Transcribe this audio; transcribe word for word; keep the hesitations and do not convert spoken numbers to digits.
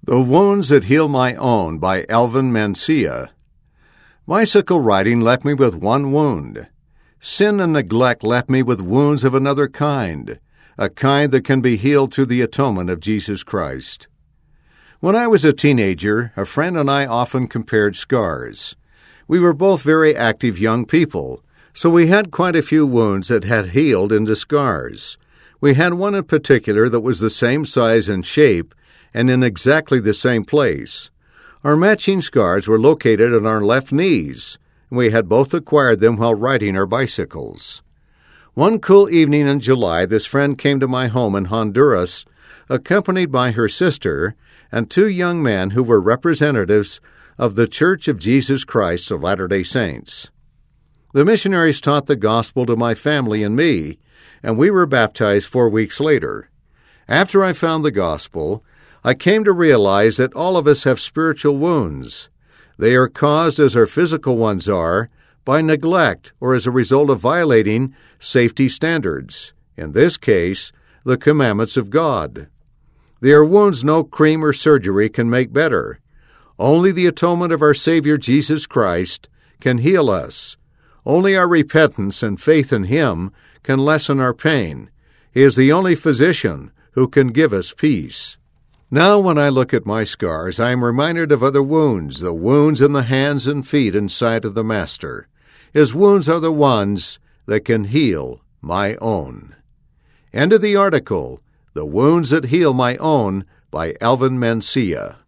The Wounds That Heal My Own by Alvin Mencia. Bicycle riding left me with one wound. Sin and neglect left me with wounds of another kind, a kind that can be healed through the atonement of Jesus Christ. When I was a teenager, a friend and I often compared scars. We were both very active young people, so we had quite a few wounds that had healed into scars. We had one in particular that was the same size and shape and in exactly the same place. Our matching scars were located on our left knees, and we had both acquired them while riding our bicycles. One cool evening in July, this friend came to my home in Honduras, accompanied by her sister and two young men who were representatives of the Church of Jesus Christ of Latter-day Saints. The missionaries taught the gospel to my family and me, and we were baptized four weeks later. After I found the gospel, I came to realize that all of us have spiritual wounds. They are caused, as our physical ones are, by neglect or as a result of violating safety standards, in this case, the commandments of God. They are wounds no cream or surgery can make better. Only the atonement of our Savior Jesus Christ can heal us. Only our repentance and faith in Him can lessen our pain. He is the only physician who can give us peace. Now when I look at my scars, I am reminded of other wounds, the wounds in the hands and feet and side of the Master. His wounds are the ones that can heal my own. End of the article, The Wounds That Heal My Own by Alvin Mencia.